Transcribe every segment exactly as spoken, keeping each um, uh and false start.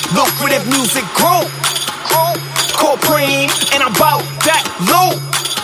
lucrative music group. Corporate, and I'm about that loot.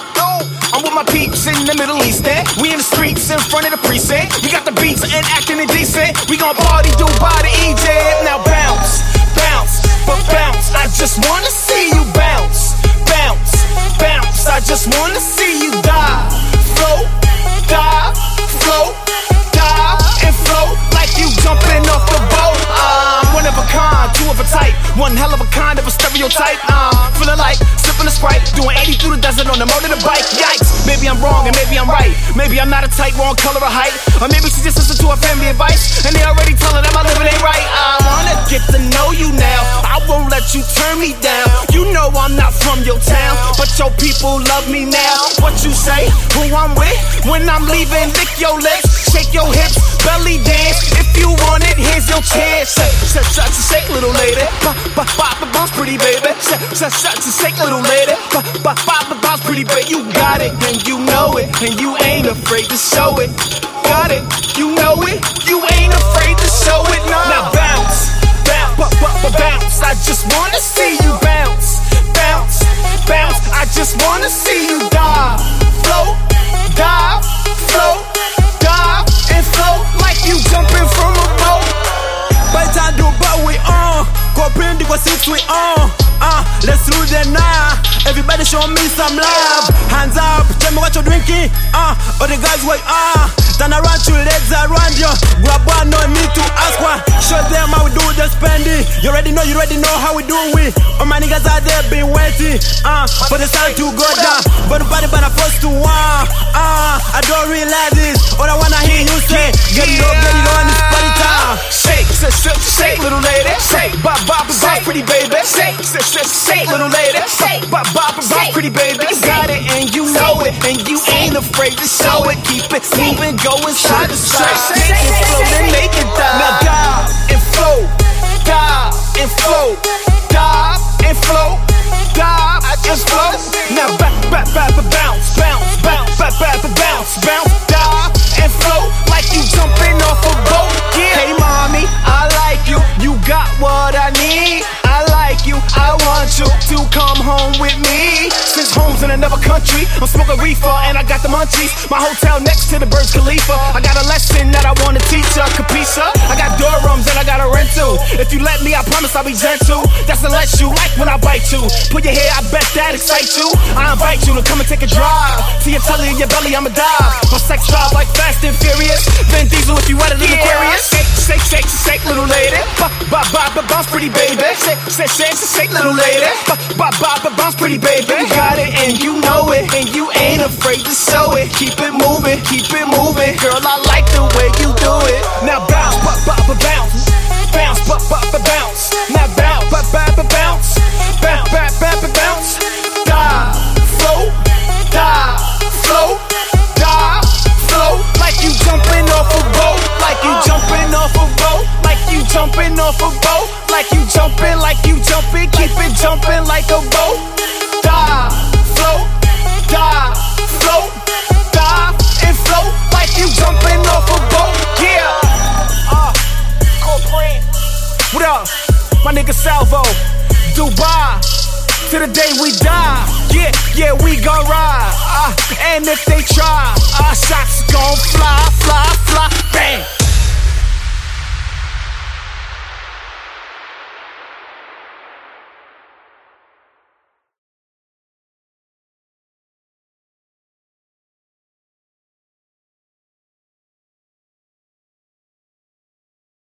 I'm with my peeps in the Middle East, eh? We in the streets in front of the precinct. We got the beats and acting indecent. We gon' party, Dubai to Egypt. Now bounce, bounce, but bounce. I just wanna see you bounce, bounce, bounce. I just wanna see you dive, float, dive, float, dive, and float like you jumping off the boat. I'm one of a kind, two of a type, one hell of a kind of a stereotype. I'm feeling like sipping a Sprite, doing eighty through the desert on the motor to bike. Yikes, maybe I'm wrong and maybe I'm right. Maybe I'm not a type, wrong color or height. Or maybe she just listened to her family advice and they already tell her that my living ain't right. I wanna get to know you now, I won't let you turn me down. You know I'm not from your town, but your people love me now. What you say, who I'm with, when I'm leaving, lick your lips, shake your hips, belly dance. If you want it, here's your chance. Shake, shake, shake, shake, little lady. Bop, bop, bop, bounce, pretty baby. Shake, shake, shake, shake, little lady. Bop, bop, bop, bounce, pretty baby. You got it, and you know it, and you ain't afraid to show it. Got it, you know it, you ain't afraid to show it. No. Now bounce, bounce, bop, bop, bounce. I just wanna see you bounce, bounce, bounce. I just wanna see you dive, float, dive, float, dive, and float like you jumping from a boat. Baita Dubai we on, Corporate go six we on. Uh, let's do the now. Everybody show me some love. Hands up, tell me what you're drinking. Uh, all the guys wait on. Uh, turn around, two legs around you. Grab one, no need to ask one. Show them how we do the spending. You already know, you already know how we do it. All my niggas out there been waiting. Uh, for the sun to go down. But the body, but I'm forced to one. Uh, I don't realize this. All I wanna hear you say, get it up, get it on, it's party time. Shake, shake, shake, shake, little lady. Shake, bop, bop, bop, pretty baby. Shake, shake, shake, shake, little lady. Shake, bop, bop, bop, pretty baby. You got it and you know it, and you ain't afraid to show it. Keep it moving, going side to side. Make it float and make it dive. Now dive and float, dive and float, dive and float, dive and float. Now back, back, back, bounce, bounce, bounce, back, back, bounce, bounce, dive and float like you jumping off a boat. Yeah. Hey mommy, I like you, you got what I need. I like you, I want you to come home with me. Since home's in another country, I'm smoking reefer and I got the munchies. My hotel next to the Burj Khalifa. I got a lesson that I wanna teach her, Capisa. I got dorms and I got a rental. If you let me, I promise I'll be gentle. That's unless you like when I bite you. Put your hair, I bet that excites you. I invite you to come and take a drive. To your telly in your belly, I'ma dive. My sex drive like Fast and Furious. Vin Diesel if you wetter than Aquarius. Shake, shake, shake, shake, little lady. Bop, bop, bop, bounce, pretty baby. Shake, shake, shake, shake, little lady. Bop, bop, bop, bounce, pretty baby. You got it and you know it, and you ain't afraid to show it. Keep it moving, keep it moving. Girl, I like the way you do it. Now bounce, bop, bop, bounce. Bounce, bop, bop, bounce. Now bounce, bop, bop, bounce. Bounce, bop, bop, bounce. Dive, float, dive, float, dive, float. Like you jumping off a boat. Like you jumping off a boat. Like you jumping off a boat. Like you jumping, like you jumping. Keep it jumping like a boat. Dive, float, dive, float, dive, and float like you jumping off a boat. Yeah. Uh, Corporate. What up? My nigga Salvo. Dubai. To the day we die. Yeah, yeah, we gon' ride. Uh, and if they try, our shots gon' fly, fly, fly. Bang.